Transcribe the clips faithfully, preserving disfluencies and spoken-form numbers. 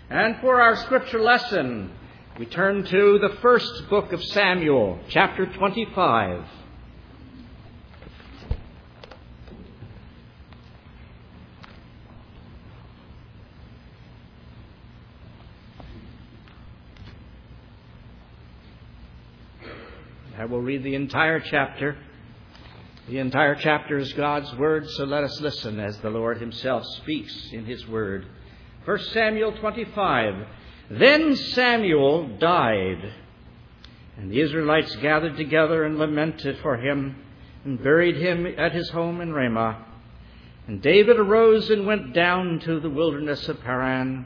And for our scripture lesson, we turn to the first book of Samuel, chapter twenty-five. I will read the entire chapter. The entire chapter is God's word, so let us listen as the Lord himself speaks in his word. First Samuel twenty-five. Then Samuel died, and the Israelites gathered together and lamented for him, and buried him at his home in Ramah. And David arose and went down to the wilderness of Paran.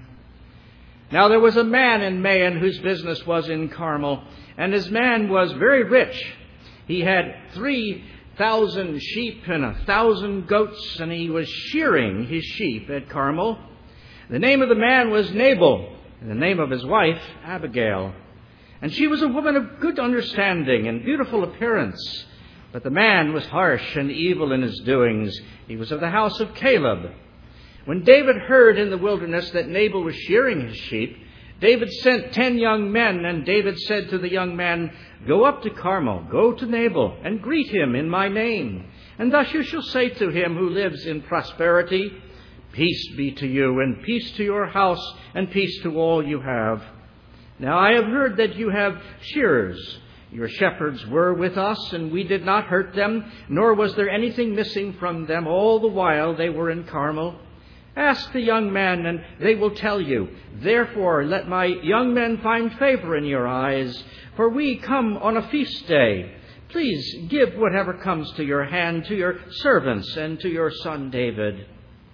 Now there was a man in Maon whose business was in Carmel, and his man was very rich. He had three thousand sheep and a thousand goats, and he was shearing his sheep at Carmel. The name of the man was Nabal, and the name of his wife Abigail. And she was a woman of good understanding and beautiful appearance. But the man was harsh and evil in his doings. He was of the house of Caleb. When David heard in the wilderness that Nabal was shearing his sheep, David sent ten young men, and David said to the young man, "Go up to Carmel, go to Nabal, and greet him in my name. And thus you shall say to him who lives in prosperity, Peace be to you, and peace to your house, and peace to all you have. Now I have heard that you have shearers. Your shepherds were with us, and we did not hurt them, nor was there anything missing from them all the while they were in Carmel. Ask the young men, and they will tell you. Therefore, let my young men find favor in your eyes, for we come on a feast day. Please give whatever comes to your hand to your servants and to your son David."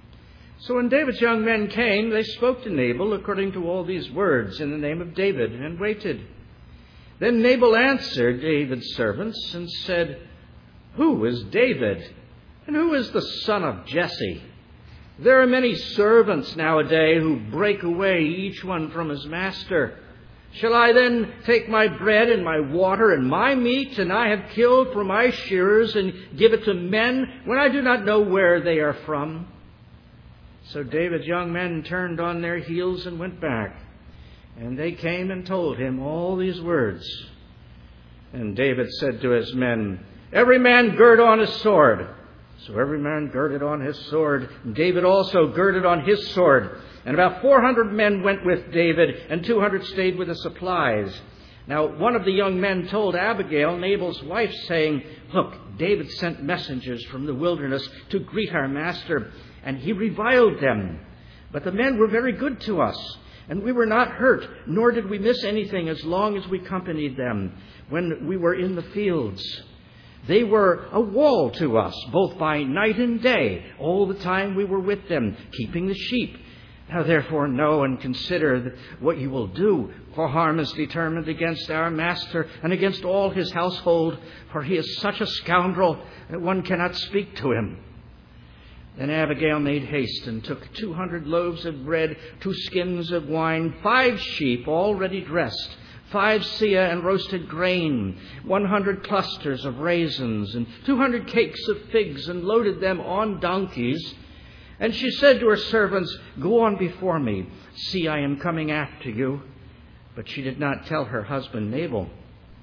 So when David's young men came, they spoke to Nabal according to all these words in the name of David, and waited. Then Nabal answered David's servants and said, "Who is David? And who is the son of Jesse? There are many servants nowadays who break away, each one from his master. Shall I then take my bread and my water and my meat, and I have killed for my shearers, and give it to men when I do not know where they are from?" So David's young men turned on their heels and went back. And they came and told him all these words. And David said to his men, "Every man gird on his sword." So every man girded on his sword. And David also girded on his sword. And about four hundred men went with David, and two hundred stayed with the supplies. Now one of the young men told Abigail, Nabal's wife, saying, "Look, David sent messengers from the wilderness to greet our master, and he reviled them. But the men were very good to us, and we were not hurt, nor did we miss anything as long as we accompanied them when we were in the fields. They were a wall to us, both by night and day, all the time we were with them, keeping the sheep. Now therefore know and consider what you will do, for harm is determined against our master and against all his household, for he is such a scoundrel that one cannot speak to him." Then Abigail made haste and took two hundred loaves of bread, two skins of wine, five sheep already dressed, five seah and roasted grain, one hundred clusters of raisins, and two hundred cakes of figs, and loaded them on donkeys. And she said to her servants, "Go on before me. See, I am coming after you." But she did not tell her husband Nabal.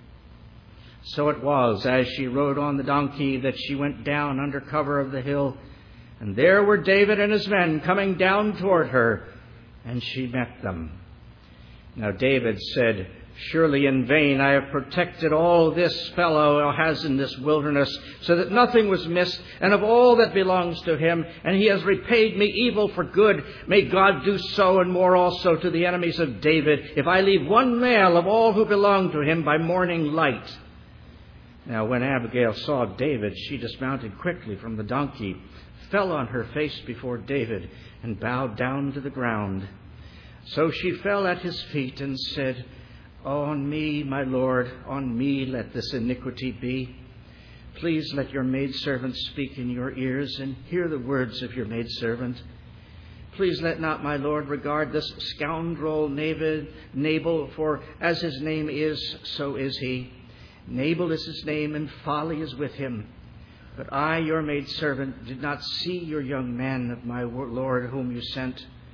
So it was, as she rode on the donkey, that she went down under cover of the hill. And there were David and his men coming down toward her, and she met them. Now David said, "Surely in vain I have protected all this fellow has in this wilderness, so that nothing was missed, and of all that belongs to him, and he has repaid me evil for good. May God do so and more also to the enemies of David, if I leave one male of all who belong to him by morning light." Now when Abigail saw David, she dismounted quickly from the donkey, fell on her face before David, and bowed down to the ground. So she fell at his feet and said, "On me, my Lord, on me let this iniquity be. Please let your maidservant speak in your ears, and hear the words of your maidservant. Please let not my Lord regard this scoundrel Nabal, for as his name is, so is he. Nabal is his name, and folly is with him. But I, your maidservant, did not see your young man of my Lord whom you sent.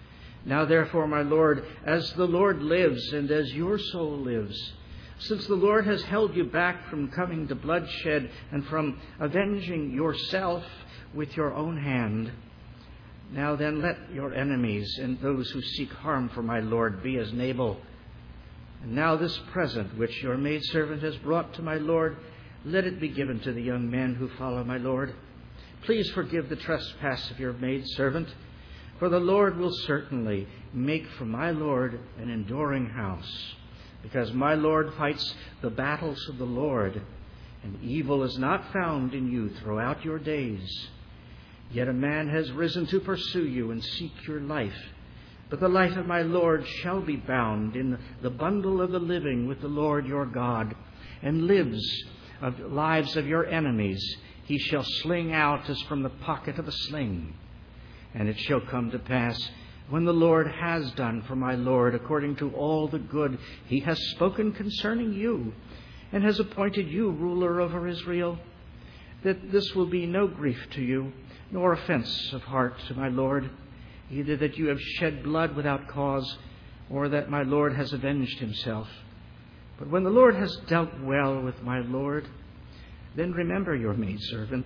Now therefore, my Lord, as the Lord lives and as your soul lives, since the Lord has held you back from coming to bloodshed and from avenging yourself with your own hand, now then let your enemies and those who seek harm for my Lord be as Nabal. And now this present which your maidservant has brought to my Lord, let it be given to the young men who follow my Lord. Please forgive the trespass of your maidservant, for the Lord will certainly make for my Lord an enduring house, because my Lord fights the battles of the Lord, and evil is not found in you throughout your days. Yet a man has risen to pursue you and seek your life. But the life of my Lord shall be bound in the bundle of the living with the Lord your God, and lives of lives of your enemies he shall sling out as from the pocket of a sling. And it shall come to pass, when the Lord has done for my Lord according to all the good he has spoken concerning you, and has appointed you ruler over Israel, that this will be no grief to you, nor offense of heart to my Lord, either that you have shed blood without cause, or that my Lord has avenged himself. But when the Lord has dealt well with my Lord, then remember your maidservant.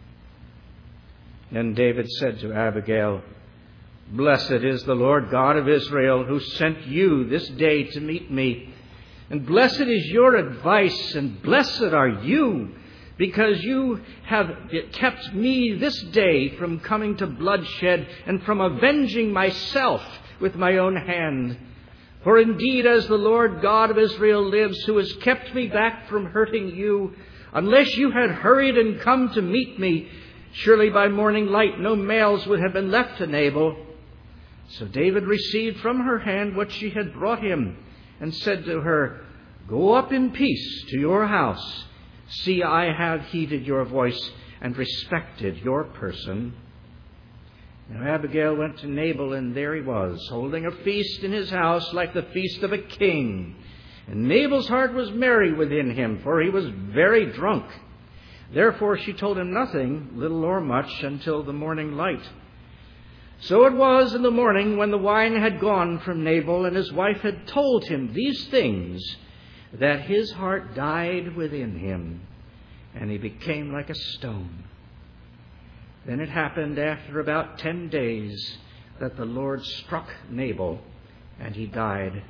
Then David said to Abigail, Blessed is the Lord God of Israel, who sent you this day to meet me. And blessed is your advice, and blessed are you, because you have kept me this day from coming to bloodshed and from avenging myself with my own hand. For indeed, as the Lord God of Israel lives, who has kept me back from hurting you, unless you had hurried and come to meet me, surely by morning light no males would have been left to Nabal. So David received from her hand what she had brought him, and said to her, Go up in peace to your house. See, I have heeded your voice and respected your person. Now Abigail went to Nabal, and there he was, holding a feast in his house like the feast of a king. And Nabal's heart was merry within him, for he was very drunk. Therefore she told him nothing, little or much, until the morning light. So it was in the morning, when the wine had gone from Nabal, and his wife had told him these things, that his heart died within him, and he became like a stone. Then it happened after about ten days that the Lord struck Nabal, and he died.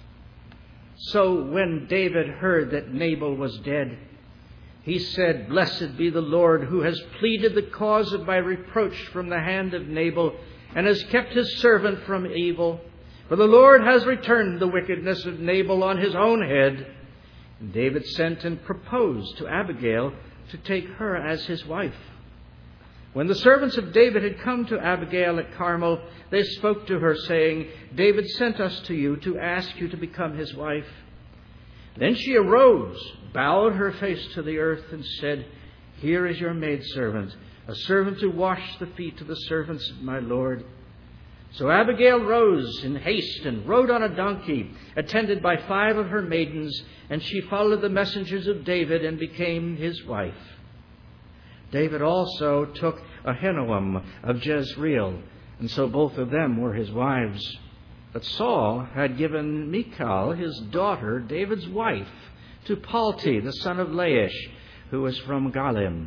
So when David heard that Nabal was dead, he said, Blessed be the Lord, who has pleaded the cause of my reproach from the hand of Nabal, and has kept his servant from evil. For the Lord has returned the wickedness of Nabal on his own head. And David sent and proposed to Abigail to take her as his wife. When the servants of David had come to Abigail at Carmel, they spoke to her, saying, David sent us to you to ask you to become his wife. Then she arose, bowed her face to the earth, and said, Here is your maidservant, a servant to wash the feet of the servants of my Lord. So Abigail rose in haste and rode on a donkey, attended by five of her maidens, and she followed the messengers of David and became his wife. David also took Ahinoam of Jezreel, and so both of them were his wives. But Saul had given Michal, his daughter, David's wife, to Palti, the son of Laish, who was from Galim.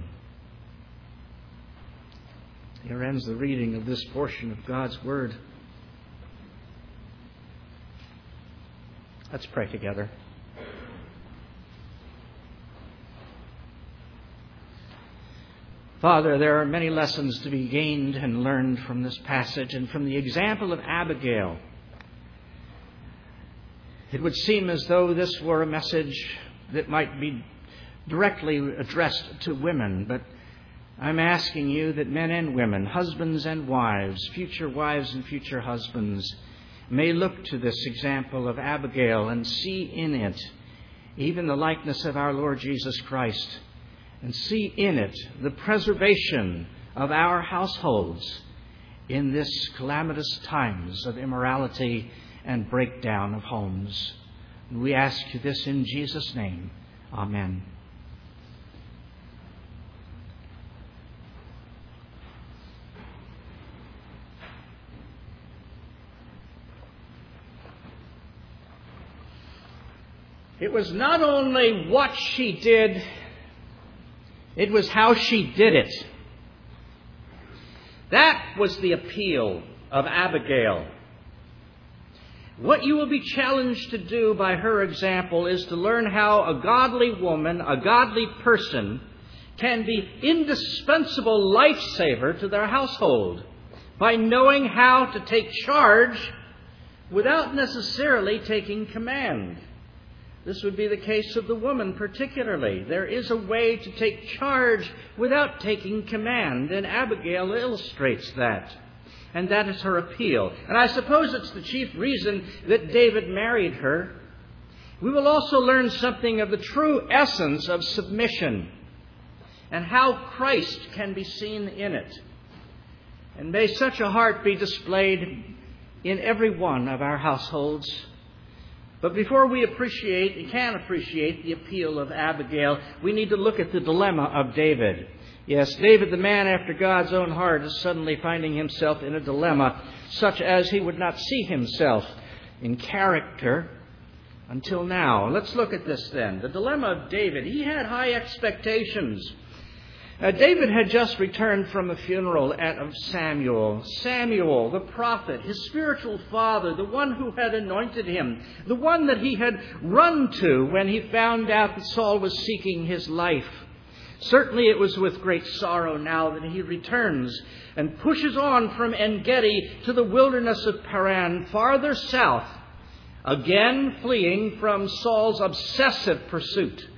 Here ends the reading of this portion of God's Word. Let's pray together. Father, there are many lessons to be gained and learned from this passage and from the example of Abigail. It would seem as though this were a message that might be directly addressed to women, but I'm asking you that men and women, husbands and wives, future wives and future husbands, may look to this example of Abigail and see in it even the likeness of our Lord Jesus Christ, and see in it the preservation of our households in this calamitous times of immorality and breakdown of homes. And we ask you this in Jesus' name. Amen. It was not only what she did, it was how she did it. That was the appeal of Abigail. What you will be challenged to do by her example is to learn how a godly woman, a godly person, can be indispensable lifesaver to their household by knowing how to take charge without necessarily taking command. This would be the case of the woman particularly. There is a way to take charge without taking command, and Abigail illustrates that. And that is her appeal. And I suppose it's the chief reason that David married her. We will also learn something of the true essence of submission and how Christ can be seen in it. And may such a heart be displayed in every one of our households. But before we appreciate, we can appreciate the appeal of Abigail, we need to look at the dilemma of David. Yes, David, the man after God's own heart, is suddenly finding himself in a dilemma such as he would not see himself in character until now. Let's look at this then. The dilemma of David. He had high expectations. Uh, David had just returned from a funeral at, of Samuel. Samuel, the prophet, his spiritual father, the one who had anointed him, the one that he had run to when he found out that Saul was seeking his life. Certainly it was with great sorrow now that he returns and pushes on from En-Gedi to the wilderness of Paran, farther south, again fleeing from Saul's obsessive pursuit.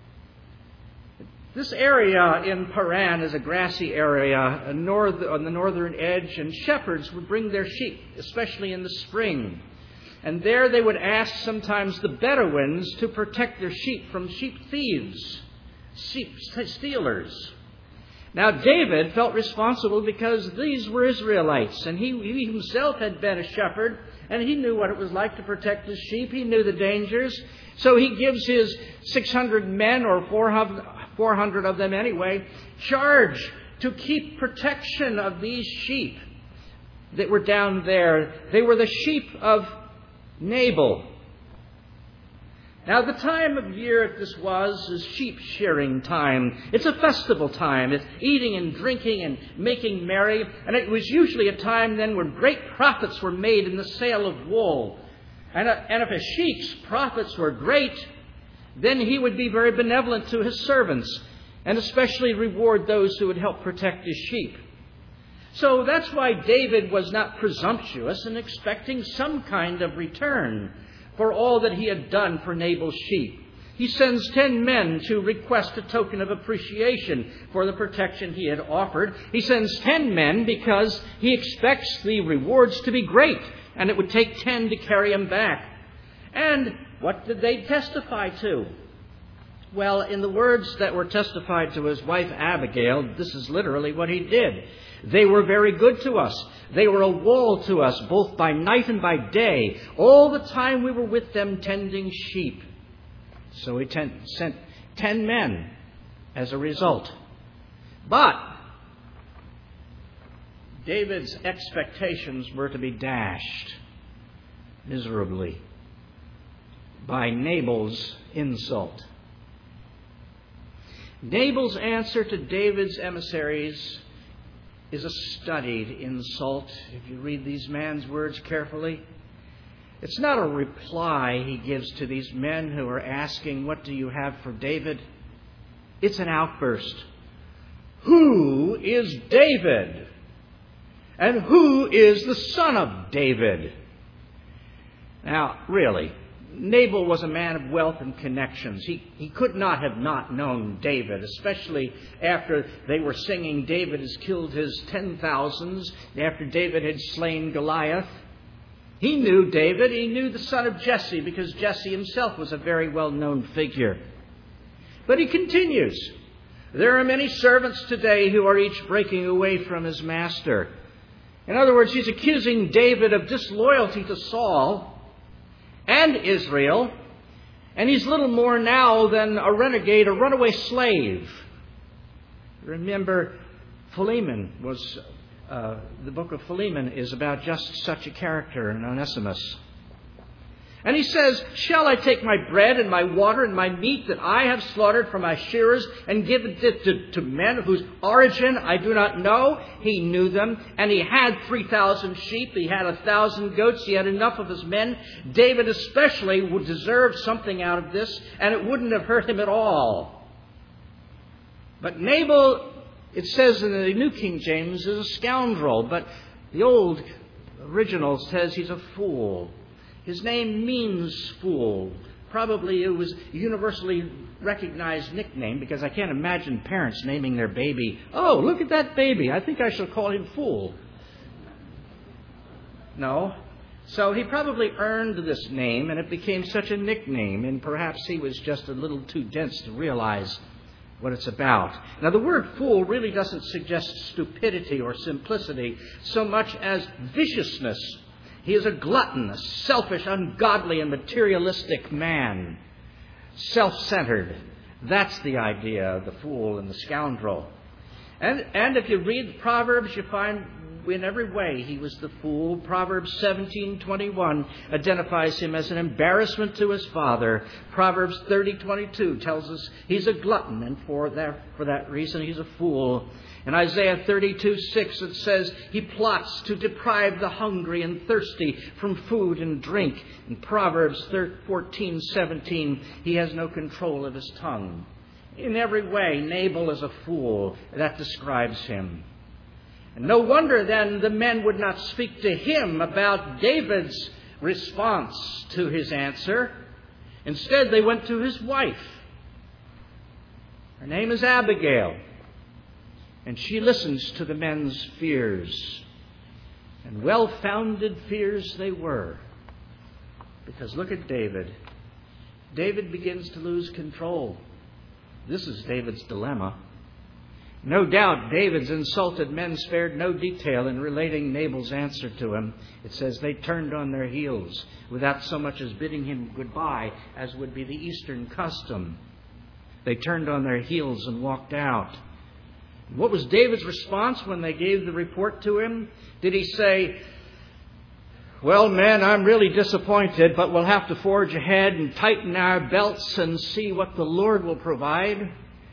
This area in Paran is a grassy area north, on the northern edge, and shepherds would bring their sheep, especially in the spring. And there they would ask sometimes the Bedouins to protect their sheep from sheep thieves, sheep stealers. Now David felt responsible because these were Israelites, and he, he himself had been a shepherd, and he knew what it was like to protect his sheep. He knew the dangers. So he gives his six hundred men, or four hundred of them anyway, charge to keep protection of these sheep that were down there. They were the sheep of Nabal. Now, the time of year this was is sheep shearing time. It's a festival time. It's eating and drinking and making merry. And it was usually a time then when great profits were made in the sale of wool. And, uh, and if a sheik's profits were great, then he would be very benevolent to his servants and especially reward those who would help protect his sheep. So that's why David was not presumptuous in expecting some kind of return for all that he had done for Nabal's sheep. He sends ten men to request a token of appreciation for the protection he had offered. He sends ten men because he expects the rewards to be great, and it would take ten to carry him back. And what did they testify to? Well, in the words that were testified to his wife Abigail, this is literally what he did. They were very good to us. They were a wall to us, both by night and by day, all the time we were with them tending sheep. So he ten, sent ten men as a result. But David's expectations were to be dashed miserably by Nabal's insult. Nabal's answer to David's emissaries is a studied insult. If you read these man's words carefully, it's not a reply he gives to these men who are asking, "What do you have for David?" It's an outburst. Who is David? And who is the son of David? Now, really, Nabal was a man of wealth and connections. He, he could not have not known David, especially after they were singing David has killed his ten thousands, after David had slain Goliath. He knew David. He knew the son of Jesse because Jesse himself was a very well-known figure. But he continues. There are many servants today who are each breaking away from his master. In other words, he's accusing David of disloyalty to Saul and Israel, and he's little more now than a renegade, a runaway slave. Remember, Philemon was, uh, the book of Philemon is about just such a character in Onesimus. And he says, shall I take my bread and my water and my meat that I have slaughtered for my shearers and give it to, to, to men whose origin I do not know? He knew them. And he had three thousand sheep. He had a thousand goats. He had enough of his men. David especially would deserve something out of this, and it wouldn't have hurt him at all. But Nabal, it says in the New King James, is a scoundrel. But the old original says he's a fool. His name means fool. Probably it was a universally recognized nickname, because I can't imagine parents naming their baby, oh, look at that baby, I think I shall call him Fool. No. So he probably earned this name, and it became such a nickname, and perhaps he was just a little too dense to realize what it's about. Now, the word fool really doesn't suggest stupidity or simplicity so much as viciousness. He is a glutton, a selfish, ungodly, and materialistic man. Self-centered. That's the idea of the fool and the scoundrel. And, and if you read the Proverbs, you find in every way he was the fool. Proverbs seventeen twenty-one identifies him as an embarrassment to his father. Proverbs thirty twenty-two tells us he's a glutton, and for that, for that reason he's a fool. In Isaiah thirty-two six it says he plots to deprive the hungry and thirsty from food and drink. In Proverbs fourteen seventeen he has no control of his tongue. In every way, Nabal is a fool. That describes him. And no wonder then the men would not speak to him about David's response to his answer. Instead, they went to his wife. Her name is Abigail. And she listens to the men's fears. And well-founded fears they were. Because look at David. David begins to lose control. This is David's dilemma. No doubt David's insulted men spared no detail in relating Nabal's answer to him. It says they turned on their heels without so much as bidding him goodbye, as would be the Eastern custom. They turned on their heels and walked out. What was David's response when they gave the report to him? Did he say, well, men, I'm really disappointed, but we'll have to forge ahead and tighten our belts and see what the Lord will provide?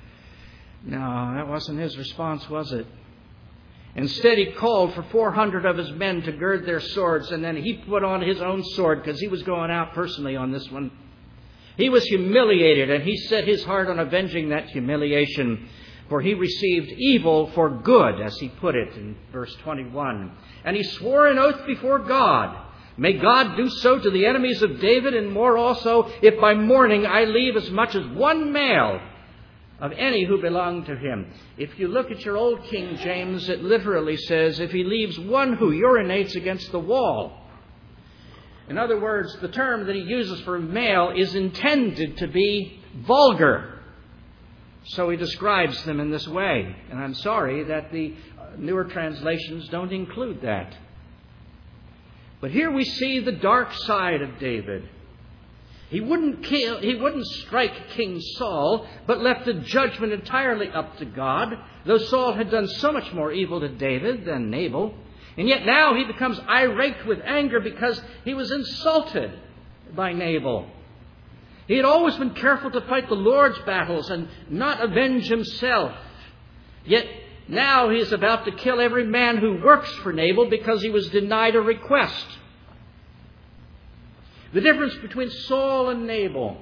No, that wasn't his response, was it? Instead, he called for four hundred of his men to gird their swords, and then he put on his own sword because he was going out personally on this one. He was humiliated, and he set his heart on avenging that humiliation, for he received evil for good, as he put it in verse twenty-one. And he swore an oath before God, may God do so to the enemies of David, and more also, if by morning I leave as much as one male of any who belong to him. If you look at your old King James, it literally says, if he leaves one who urinates against the wall. In other words, the term that he uses for male is intended to be vulgar. So he describes them in this way. And I'm sorry that the newer translations don't include that. But here we see the dark side of David. He wouldn't kill, he wouldn't strike King Saul, but left the judgment entirely up to God, though Saul had done so much more evil to David than Nabal. And yet now he becomes irate with anger because he was insulted by Nabal. He had always been careful to fight the Lord's battles and not avenge himself. Yet now he is about to kill every man who works for Nabal because he was denied a request. The difference between Saul and Nabal.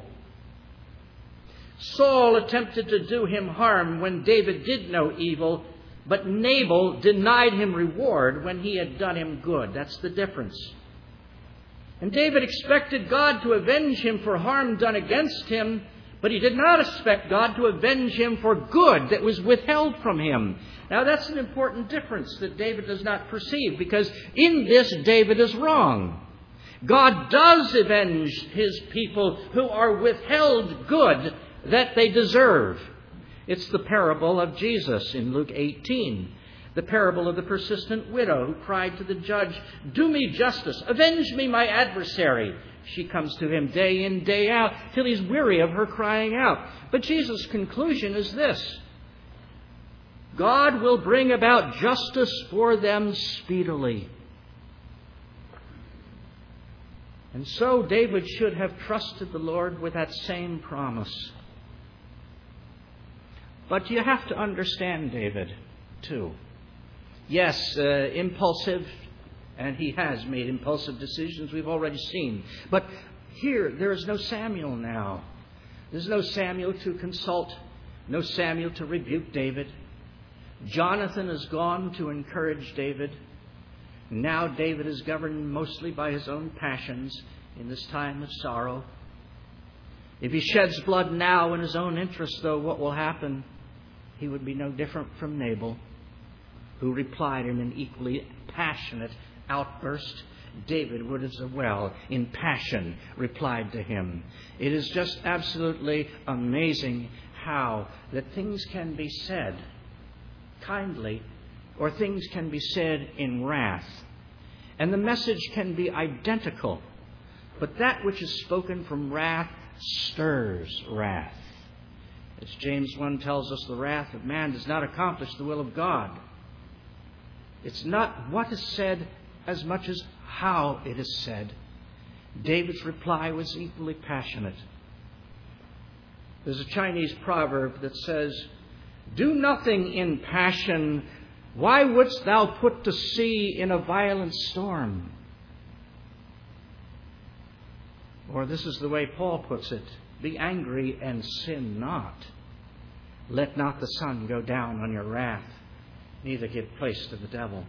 Saul attempted to do him harm when David did no evil, but Nabal denied him reward when he had done him good. That's the difference. And David expected God to avenge him for harm done against him, but he did not expect God to avenge him for good that was withheld from him. Now that's an important difference that David does not perceive, because in this David is wrong. God does avenge his people who are withheld good that they deserve. It's the parable of Jesus in Luke eighteen. The parable of the persistent widow who cried to the judge, do me justice, avenge me my adversary. She comes to him day in, day out, till he's weary of her crying out. But Jesus' conclusion is this: God will bring about justice for them speedily. And so David should have trusted the Lord with that same promise. But you have to understand David, too. Yes, uh, impulsive, and he has made impulsive decisions, we've already seen. But here, there is no Samuel now. There's no Samuel to consult, no Samuel to rebuke David. Jonathan is gone to encourage David. Now David is governed mostly by his own passions in this time of sorrow. If he sheds blood now in his own interest, though, what will happen? He would be no different from Nabal, who replied in an equally passionate outburst. David would as well, in passion, replied to him. It is just absolutely amazing how that things can be said kindly, or things can be said in wrath. And the message can be identical, but that which is spoken from wrath stirs wrath. As James one tells us, the wrath of man does not accomplish the will of God. It's not what is said as much as how it is said. David's reply was equally passionate. There's a Chinese proverb that says, "Do nothing in passion. Why wouldst thou put to sea in a violent storm?" Or this is the way Paul puts it, "Be angry and sin not. Let not the sun go down on your wrath, neither give place to the devil."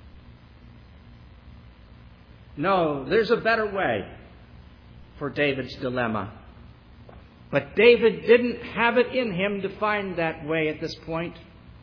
No, there's a better way for David's dilemma. But David didn't have it in him to find that way at this point.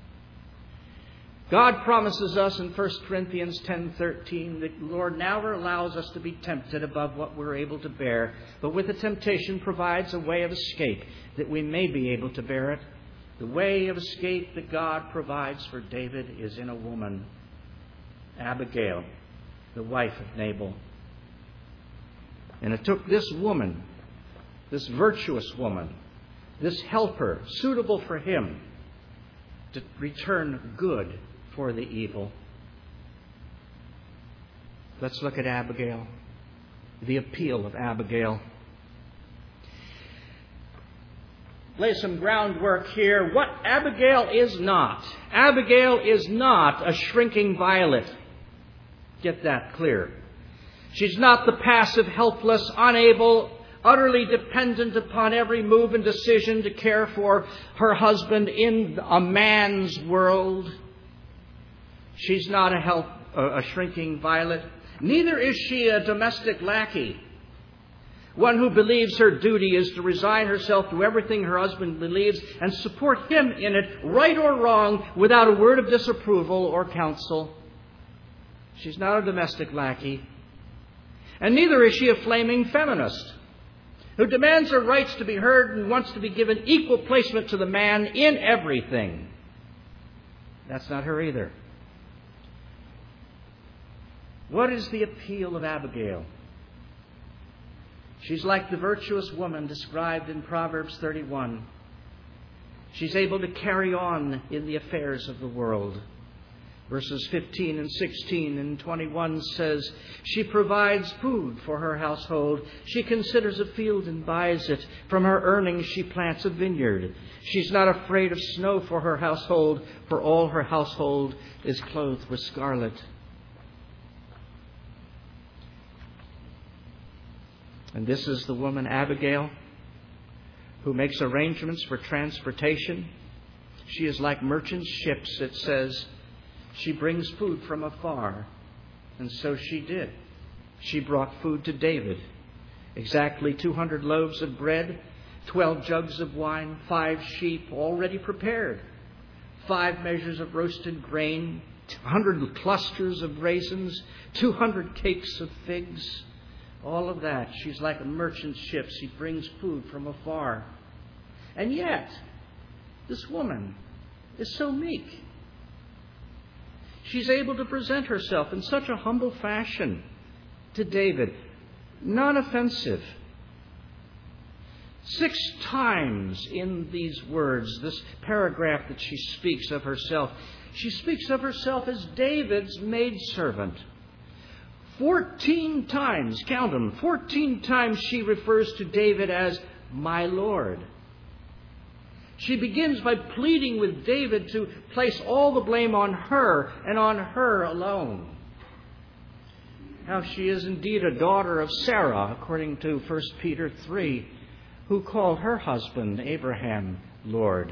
God promises us in First Corinthians ten thirteen that the Lord never allows us to be tempted above what we're able to bear, but with the temptation provides a way of escape that we may be able to bear it. The way of escape that God provides for David is in a woman, Abigail, the wife of Nabal. And it took this woman, this virtuous woman, this helper, suitable for him, to return good for the evil. Let's look at Abigail, the appeal of Abigail. Lay some groundwork here. What Abigail is not. Abigail is not a shrinking violet. Get that clear. She's not the passive, helpless, unable, utterly dependent upon every move and decision to care for her husband in a man's world. She's not a, help, a shrinking violet. Neither is she a domestic lackey, one who believes her duty is to resign herself to everything her husband believes and support him in it, right or wrong, without a word of disapproval or counsel. She's not a domestic lackey. And neither is she a flaming feminist who demands her rights to be heard and wants to be given equal placement to the man in everything. That's not her either. What is the appeal of Abigail? She's like the virtuous woman described in Proverbs thirty-one. She's able to carry on in the affairs of the world. Verses fifteen and sixteen and twenty-one says, she provides food for her household. She considers a field and buys it. From her earnings she plants a vineyard. She's not afraid of snow for her household, for all her household is clothed with scarlet. And this is the woman Abigail, who makes arrangements for transportation. She is like merchant ships, it says. She brings food from afar. And so she did. She brought food to David. Exactly two hundred loaves of bread, twelve jugs of wine, five sheep already prepared, five measures of roasted grain, one hundred clusters of raisins, two hundred cakes of figs. All of that. She's like a merchant ship. She brings food from afar. And yet, this woman is so meek. She's able to present herself in such a humble fashion to David, non-offensive. Six times in these words, this paragraph that she speaks of herself, she speaks of herself as David's maidservant. Fourteen times, count them, fourteen times she refers to David as my Lord. She begins by pleading with David to place all the blame on her and on her alone. How she is indeed a daughter of Sarah, according to First Peter three, who called her husband Abraham Lord.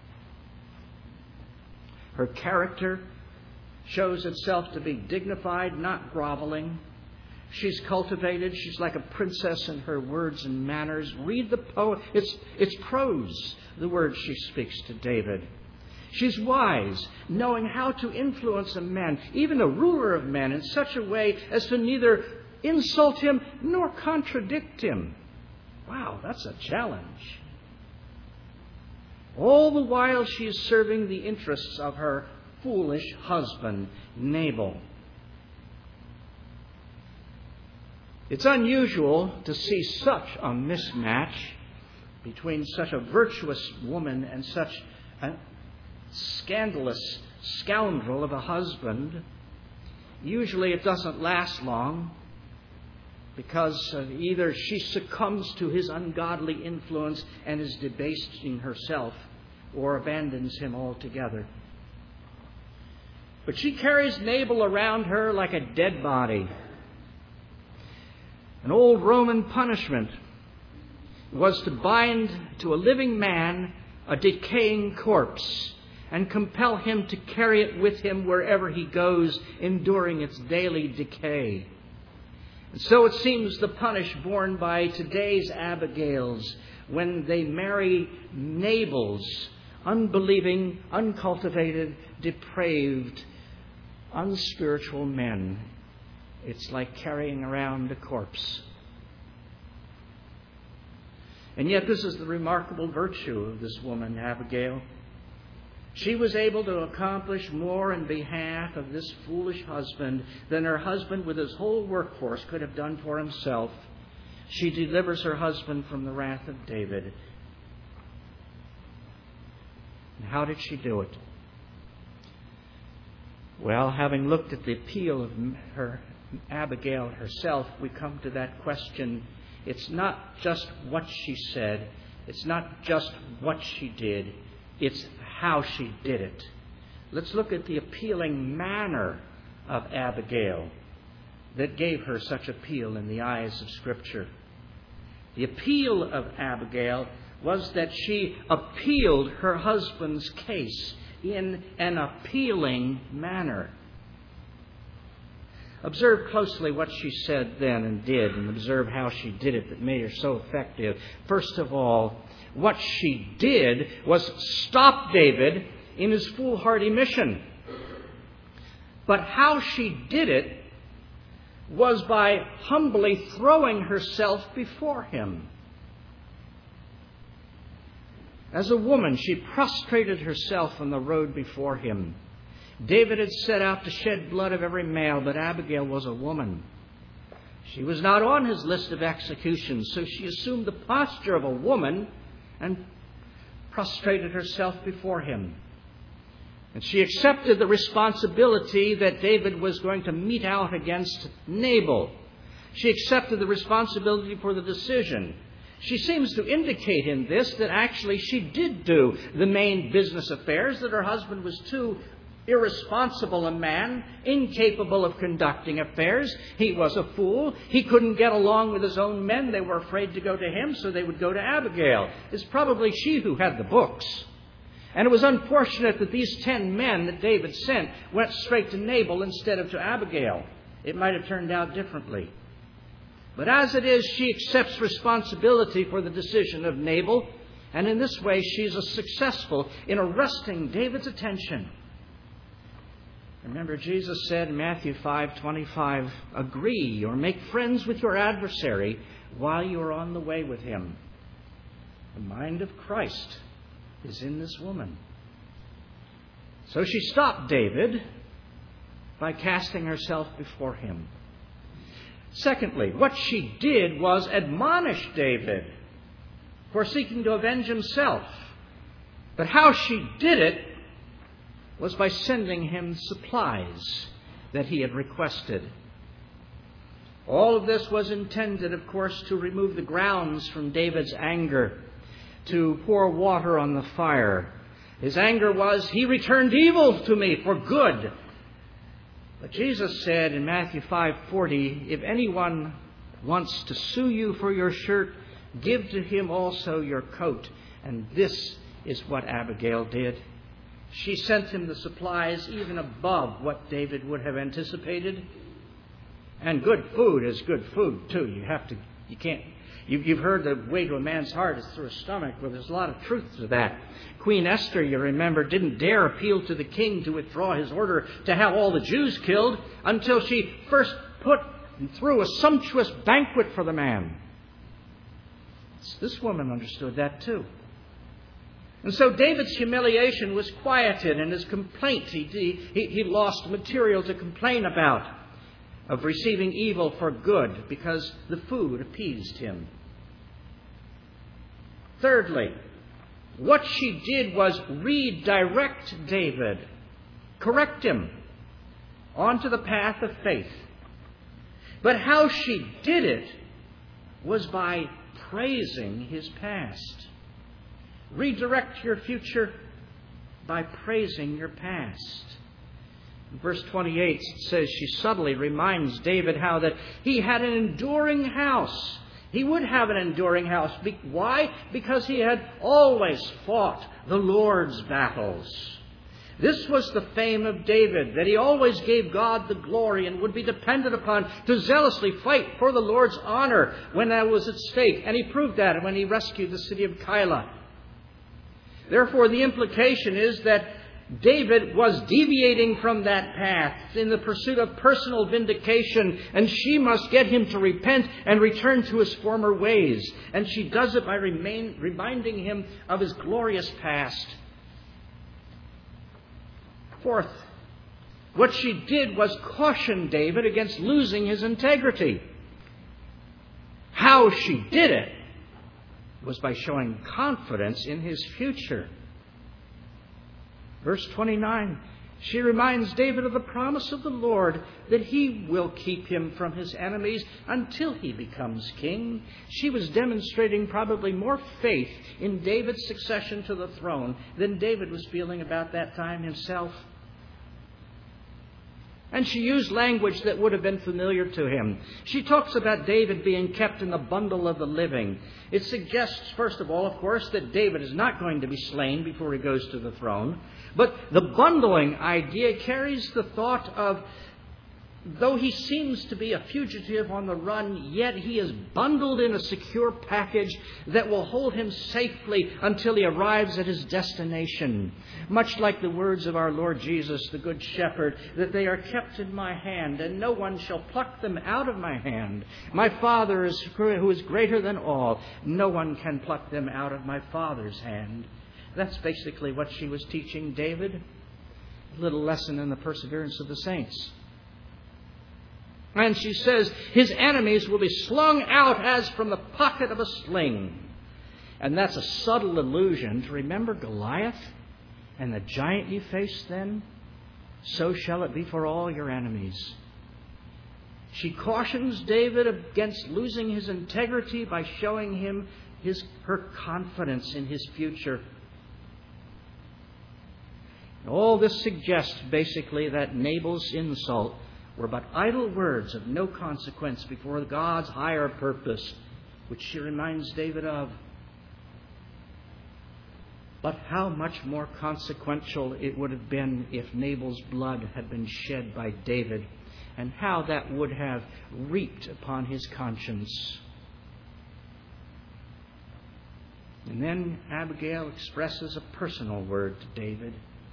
Her character shows itself to be dignified, not groveling. She's cultivated. She's like a princess in her words and manners. Read the poem. It's, it's prose, the words she speaks to David. She's wise, knowing how to influence a man, even a ruler of men, in such a way as to neither insult him nor contradict him. Wow, that's a challenge. All the while she is serving the interests of her foolish husband, Nabal. It's unusual to see such a mismatch between such a virtuous woman and such a scandalous scoundrel of a husband. Usually it doesn't last long because uh, either she succumbs to his ungodly influence and is debasing herself or abandons him altogether. But she carries Nabal around her like a dead body. An old Roman punishment was to bind to a living man a decaying corpse and compel him to carry it with him wherever he goes, enduring its daily decay. And so it seems the punish borne by today's Abigails when they marry Nabal's unbelieving, uncultivated, depraved, unspiritual men. It's like carrying around a corpse. And yet this is the remarkable virtue of this woman, Abigail. She was able to accomplish more in behalf of this foolish husband than her husband with his whole workforce could have done for himself. She delivers her husband from the wrath of David. And how did she do it? Well, having looked at the appeal of her Abigail herself, we come to that question. It's not just what she said. It's not just what she did. It's how she did it. Let's look at the appealing manner of Abigail that gave her such appeal in the eyes of Scripture. The appeal of Abigail was that she appealed her husband's case in an appealing manner. Observe closely what she said then and did, and observe how she did it that made her so effective. First of all, what she did was stop David in his foolhardy mission. But how she did it was by humbly throwing herself before him. As a woman, she prostrated herself on the road before him. David had set out to shed blood of every male, but Abigail was a woman. She was not on his list of executions, so she assumed the posture of a woman and prostrated herself before him. And she accepted the responsibility that David was going to mete out against Nabal. She accepted the responsibility for the decision. She seems to indicate in this that actually she did do the main business affairs, that her husband was too irresponsible a man, incapable of conducting affairs. He was a fool. He couldn't get along with his own men. They were afraid to go to him, so they would go to Abigail. It's probably she who had the books. And it was unfortunate that these ten men that David sent went straight to Nabal instead of to Abigail. It might have turned out differently. But as it is, she accepts responsibility for the decision of Nabal, and in this way she is successful in arresting David's attention. Remember, Jesus said in Matthew five twenty-five, agree or make friends with your adversary while you are on the way with him. The mind of Christ is in this woman. So she stopped David by casting herself before him. Secondly, what she did was admonish David for seeking to avenge himself. But how she did it was by sending him supplies that he had requested. All of this was intended, of course, to remove the grounds from David's anger, to pour water on the fire. His anger was, he returned evil to me for good. But Jesus said in Matthew five forty, if anyone wants to sue you for your shirt, give to him also your coat. And this is what Abigail did. She sent him the supplies even above what David would have anticipated. And good food is good food, too. You have to, you can't, you, you've heard the way to a man's heart is through his stomach. Well, there's a lot of truth to that. Queen Esther, you remember, didn't dare appeal to the king to withdraw his order to have all the Jews killed until she first put through a sumptuous banquet for the man. This woman understood that, too. And so David's humiliation was quieted, and his complaint, he, he, he lost material to complain about, of receiving evil for good, because the food appeased him. Thirdly, what she did was redirect David, correct him onto the path of faith. But how she did it was by praising his past. Redirect your future by praising your past. In verse twenty-eight, it says she subtly reminds David how that he had an enduring house. He would have an enduring house. Why? Because he had always fought the Lord's battles. This was the fame of David, that he always gave God the glory and would be depended upon to zealously fight for the Lord's honor when that was at stake. And he proved that when he rescued the city of Keilah. Therefore, the implication is that David was deviating from that path in the pursuit of personal vindication, and she must get him to repent and return to his former ways. And she does it by remain, reminding him of his glorious past. Fourth, what she did was caution David against losing his integrity. How she did it was by showing confidence in his future. Verse twenty-nine, she reminds David of the promise of the Lord that he will keep him from his enemies until he becomes king. She was demonstrating probably more faith in David's succession to the throne than David was feeling about that time himself. And she used language that would have been familiar to him. She talks about David being kept in the bundle of the living. It suggests, first of all, of course, that David is not going to be slain before he goes to the throne. But the bundling idea carries the thought of, though he seems to be a fugitive on the run, yet he is bundled in a secure package that will hold him safely until he arrives at his destination. Much like the words of our Lord Jesus, the Good Shepherd, that they are kept in my hand, and no one shall pluck them out of my hand. My Father, is, who is greater than all, no one can pluck them out of my Father's hand. That's basically what she was teaching David. A little lesson in the perseverance of the saints. And she says, his enemies will be slung out as from the pocket of a sling. And that's a subtle allusion to remember Goliath and the giant you faced then? So shall it be for all your enemies. She cautions David against losing his integrity by showing him his, her confidence in his future. All this suggests basically that Nabal's insult were but idle words of no consequence before God's higher purpose, which she reminds David of. But how much more consequential it would have been if Nabal's blood had been shed by David, and how that would have reaped upon his conscience. And then Abigail expresses a personal word to David,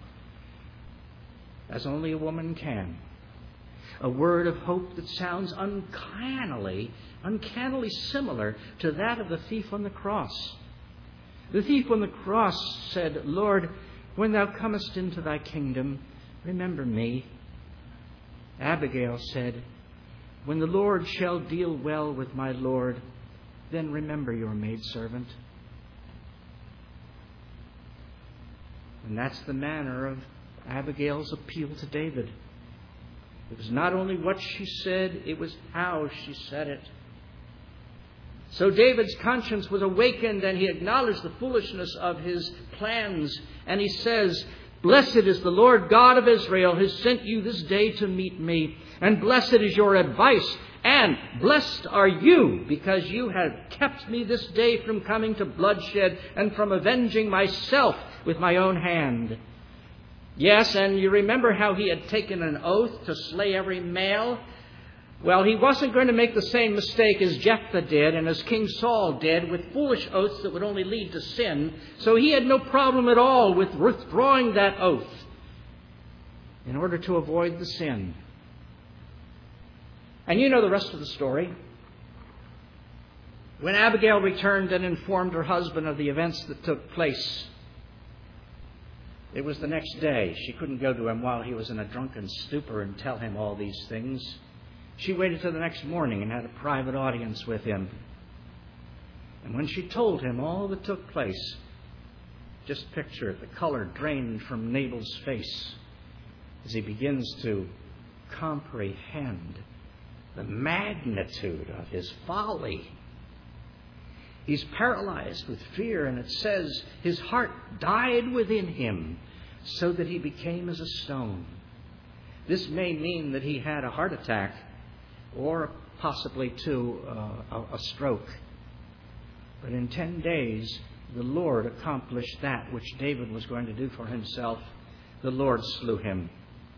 as only a woman can. A word of hope that sounds uncannily, uncannily similar to that of the thief on the cross. The thief on the cross said, Lord, when thou comest into thy kingdom, remember me. Abigail said, when the Lord shall deal well with my Lord, then remember your maidservant. And that's the manner of Abigail's appeal to David. It was not only what she said, it was how she said it. So David's conscience was awakened, and he acknowledged the foolishness of his plans. And he says, "Blessed is the Lord God of Israel, who sent you this day to meet me. And blessed is your advice. And blessed are you, because you have kept me this day from coming to bloodshed and from avenging myself with my own hand." Yes, and you remember how he had taken an oath to slay every male? Well, he wasn't going to make the same mistake as Jephthah did and as King Saul did, with foolish oaths that would only lead to sin. So he had no problem at all with withdrawing that oath in order to avoid the sin. And you know the rest of the story. When Abigail returned and informed her husband of the events that took place, it was the next day. She couldn't go to him while he was in a drunken stupor and tell him all these things. She waited till the next morning and had a private audience with him. And when she told him all that took place, just picture it, the color drained from Nabal's face as he begins to comprehend the magnitude of his folly. He's paralyzed with fear, and it says his heart died within him so that he became as a stone. This may mean that he had a heart attack, or possibly, too, uh, a, a stroke. But in ten days, the Lord accomplished that which David was going to do for himself. The Lord slew him.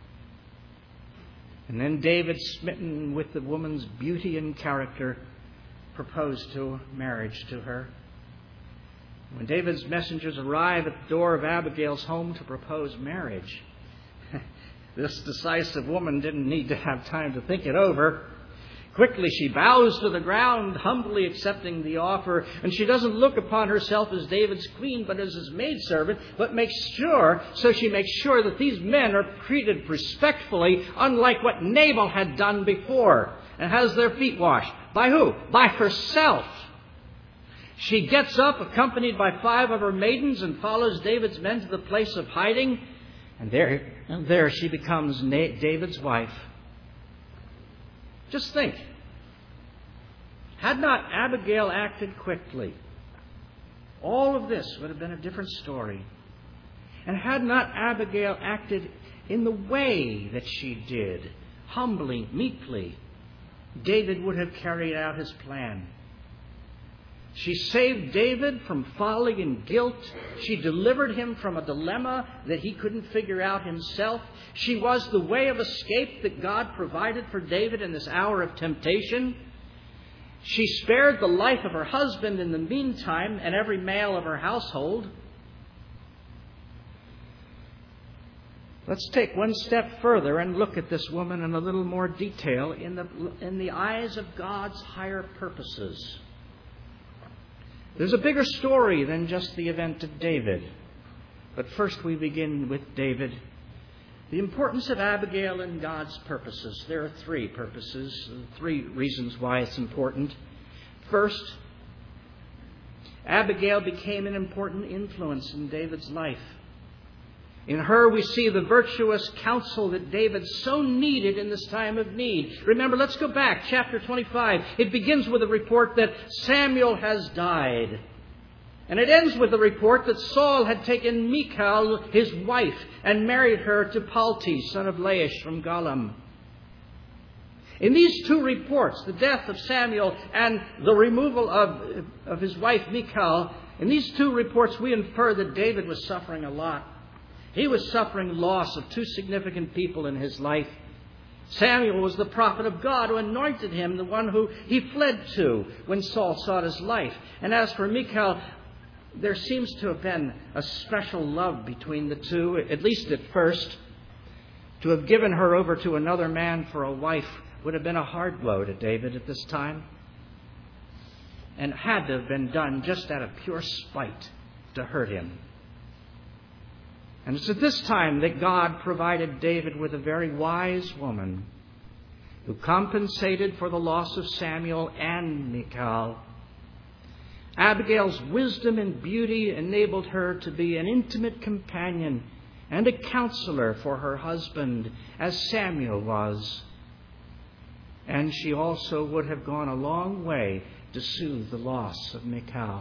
And then David, smitten with the woman's beauty and character, proposed to marriage to her. When David's messengers arrive at the door of Abigail's home to propose marriage, this decisive woman didn't need to have time to think it over. Quickly she bows to the ground, humbly accepting the offer, and she doesn't look upon herself as David's queen, but as his maidservant, but makes sure, so she makes sure that these men are treated respectfully, unlike what Nabal had done before, and has their feet washed. By who? By herself. She gets up, accompanied by five of her maidens, and follows David's men to the place of hiding, and there, and there she becomes David's wife. Just think. Had not Abigail acted quickly, all of this would have been a different story. And had not Abigail acted in the way that she did, humbly, meekly, David would have carried out his plan. She saved David from folly and guilt. She delivered him from a dilemma that he couldn't figure out himself. She was the way of escape that God provided for David in this hour of temptation. She spared the life of her husband in the meantime and every male of her household. Let's take one step further and look at this woman in a little more detail in the, in the eyes of God's higher purposes. There's a bigger story than just the event of David. But first we begin with David. The importance of Abigail in God's purposes. There are three purposes, three reasons why it's important. First, Abigail became an important influence in David's life. In her we see the virtuous counsel that David so needed in this time of need. Remember, let's go back, chapter twenty-five. It begins with a report that Samuel has died. And it ends with the report that Saul had taken Michal, his wife, and married her to Palti, son of Laish from Galam. In these two reports, the death of Samuel and the removal of, of his wife Michal, in these two reports we infer that David was suffering a lot. He was suffering loss of two significant people in his life. Samuel was the prophet of God who anointed him, the one who he fled to when Saul sought his life. And as for Michal, there seems to have been a special love between the two, at least at first. To have given her over to another man for a wife would have been a hard blow to David at this time, and had to have been done just out of pure spite to hurt him. And it's at this time that God provided David with a very wise woman who compensated for the loss of Samuel and Michal. Abigail's wisdom and beauty enabled her to be an intimate companion and a counselor for her husband, as Samuel was. And she also would have gone a long way to soothe the loss of Michal.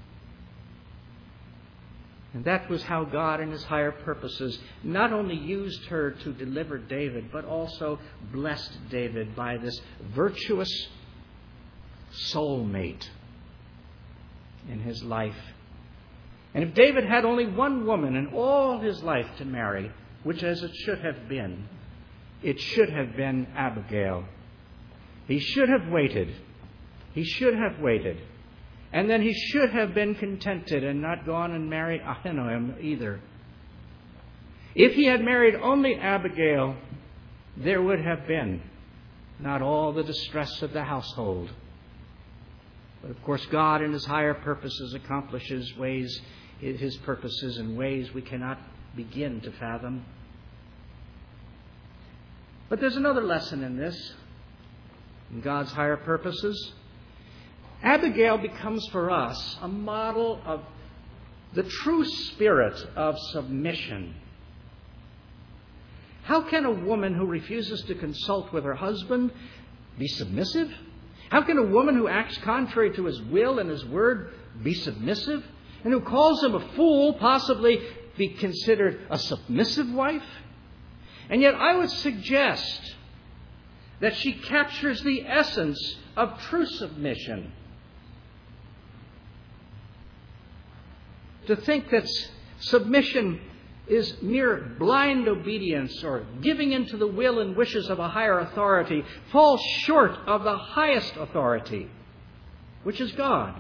And that was how God, in His higher purposes, not only used her to deliver David, but also blessed David by this virtuous soulmate in his life. And if David had only one woman in all his life to marry, which as it should have been, it should have been Abigail. He should have waited. He should have waited. And then he should have been contented and not gone and married Ahinoam either. If he had married only Abigail, there would have been not all the distress of the household. But of course, God in His higher purposes accomplishes ways, His purposes in ways we cannot begin to fathom. But there's another lesson in this, in God's higher purposes. Abigail becomes for us a model of the true spirit of submission. How can a woman who refuses to consult with her husband be submissive? How can a woman who acts contrary to his will and his word be submissive? And who calls him a fool possibly be considered a submissive wife? And yet I would suggest that she captures the essence of true submission. To think that submission is mere blind obedience or giving in to the will and wishes of a higher authority falls short of the highest authority, which is God.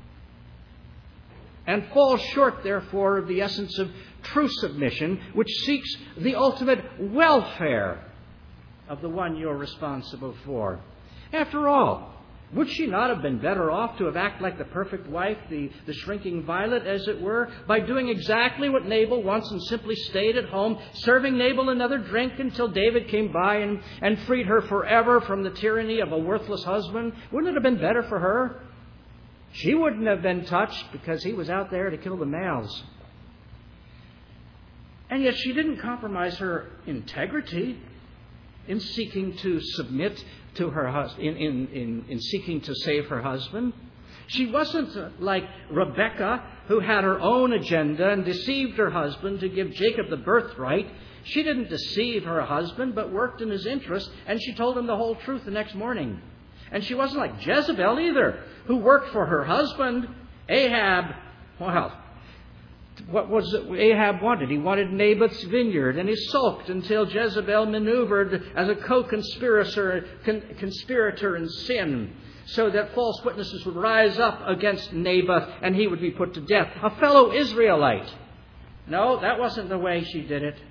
And falls short, therefore, of the essence of true submission, which seeks the ultimate welfare of the one you're responsible for. After all, would she not have been better off to have acted like the perfect wife, the, the shrinking violet, as it were, by doing exactly what Nabal wants and simply stayed at home, serving Nabal another drink until David came by and, and freed her forever from the tyranny of a worthless husband? Wouldn't it have been better for her? She wouldn't have been touched because he was out there to kill the males. And yet she didn't compromise her integrity in seeking to submit to her husband, in, in, in, in seeking to save her husband. She wasn't like Rebekah, who had her own agenda and deceived her husband to give Jacob the birthright. She didn't deceive her husband, but worked in his interest, and she told him the whole truth the next morning. And she wasn't like Jezebel either, who worked for her husband. Ahab, well, what was it Ahab wanted? He wanted Naboth's vineyard, and he sulked until Jezebel maneuvered as a co-conspirator con, conspirator in sin, so that false witnesses would rise up against Naboth and he would be put to death. A fellow Israelite. No, that wasn't the way she did it.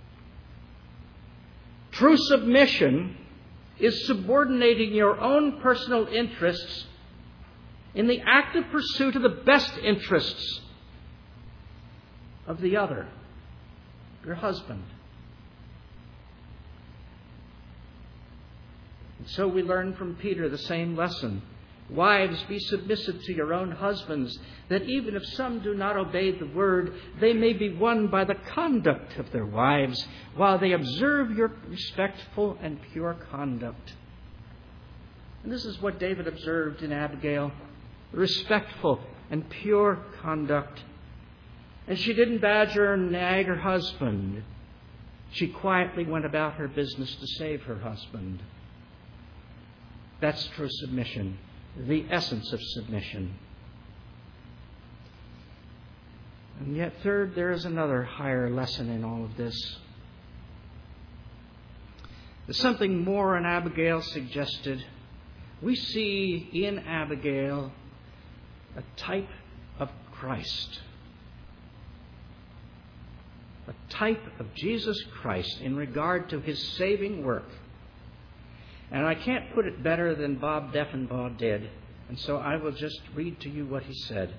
True submission is subordinating your own personal interests in the active pursuit of the best interests of the other, your husband. And so we learn from Peter the same lesson. Wives, be submissive to your own husbands, that even if some do not obey the word, they may be won by the conduct of their wives, while they observe your respectful and pure conduct. And this is what David observed in Abigail, respectful and pure conduct. And she didn't badger and nag her husband. She quietly went about her business to save her husband. That's true submission, the essence of submission. And yet, third, there is another higher lesson in all of this. There's something more than Abigail suggested. We see in Abigail a type of Christ. A type of Jesus Christ in regard to His saving work. And I can't put it better than Bob Deffinbaugh did. And so I will just read to you what he said.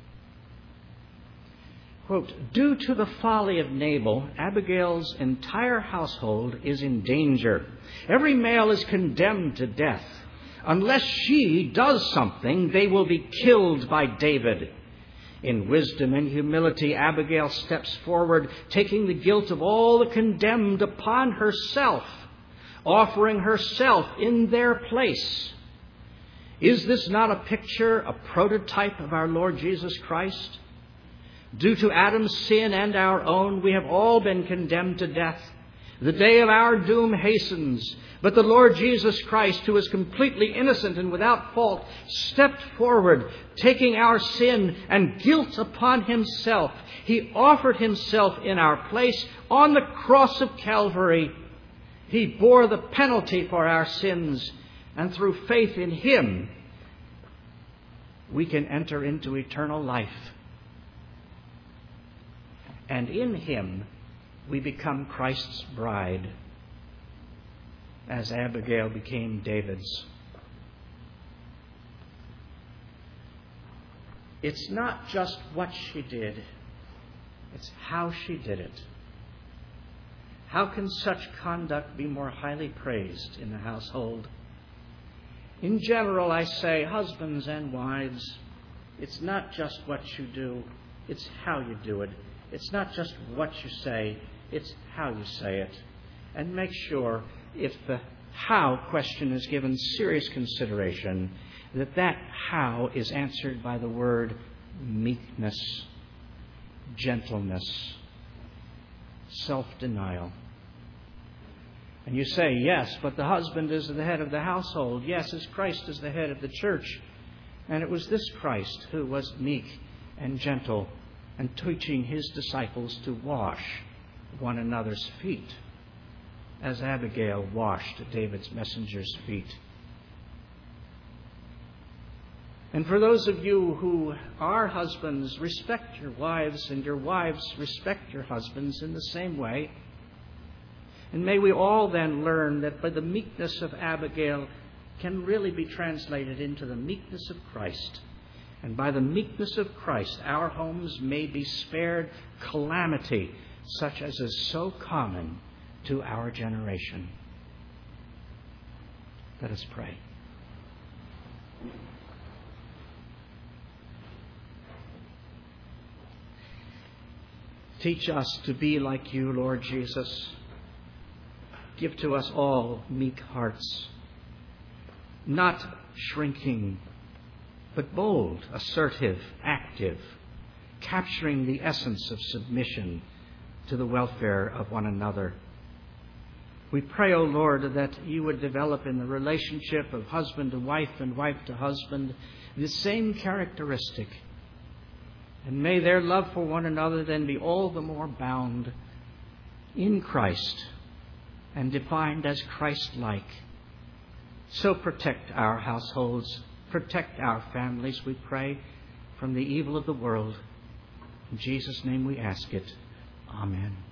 Quote, due to the folly of Nabal, Abigail's entire household is in danger. Every male is condemned to death. Unless she does something, they will be killed by David. In wisdom and humility, Abigail steps forward, taking the guilt of all the condemned upon herself, offering herself in their place. Is this not a picture, a prototype of our Lord Jesus Christ? Due to Adam's sin and our own, we have all been condemned to death. The day of our doom hastens, but the Lord Jesus Christ, who is completely innocent and without fault, stepped forward, taking our sin and guilt upon himself. He offered himself in our place on the cross of Calvary. He bore the penalty for our sins, and through faith in him, we can enter into eternal life. And in him, we become Christ's bride, as Abigail became David's. It's not just what she did, it's how she did it. How can such conduct be more highly praised in the household? In general, I say, husbands and wives, it's not just what you do, it's how you do it. It's not just what you say, it's how you say it. And make sure, if the how question is given serious consideration, that that how is answered by the word meekness, gentleness, self-denial. And you say, yes, but the husband is the head of the household. Yes, as Christ is the head of the church. And it was this Christ who was meek and gentle and teaching his disciples to wash one another's feet, as Abigail washed David's messenger's feet. And for those of you who are husbands, respect your wives, and your wives respect your husbands in the same way. And may we all then learn that by the meekness of Abigail can really be translated into the meekness of Christ. And by the meekness of Christ, our homes may be spared calamity such as is so common to our generation. Let us pray. Teach us to be like you, Lord Jesus. Give to us all meek hearts, not shrinking, but bold, assertive, active, capturing the essence of submission to the welfare of one another. We pray, O Lord, that you would develop in the relationship of husband to wife and wife to husband the same characteristic. And may their love for one another then be all the more bound in Christ and defined as Christ-like. So protect our households, protect our families, we pray, from the evil of the world. In Jesus' name we ask it. Amen.